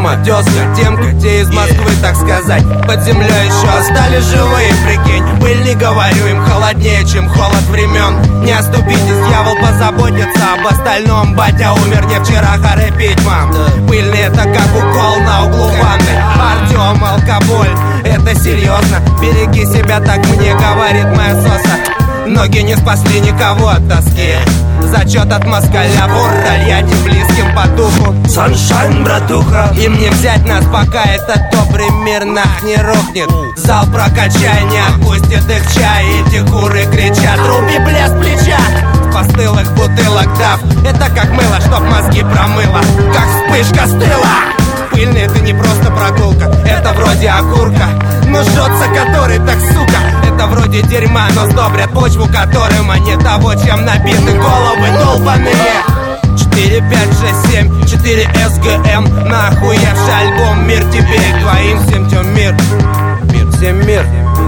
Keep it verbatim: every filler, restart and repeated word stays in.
тезка, темка, те из Москвы, так сказать, под землей еще остались живые, прикинь. Пыль, не говорю, им холоднее, чем холод времен. Не оступитесь, дьявол позаботится об остальном. Батя умер не вчера, харе пить, мам. Пыльный это как укол на углу ванны. Артем, алкоголь, это серьезно. Береги себя, так мне говорит моя соса. Ноги не спасли никого от тоски. Зачет от москаля, бур, Тольятти близким по духу. Саншайн, братуха. Им не взять нас, пока этот добрый мир нах не рухнет. Зал прокачай, не отпустит их чай. Эти куры кричат, руби блеск плеча. С постылых бутылок дав, это как мыло, чтоб мозги промыло. Как вспышка с тыла. Пыльный это не просто прогулка, это вроде окурка. Но жжется который так, сука. Это вроде дерьма, но сдобрят почву, которым они того, чем набиты головы долбаные. Четыре, пять, шесть, семь, четыре эс гэ эм. Нахуевший альбом, мир тебе и твоим всем тем мир. Мир, всем мир.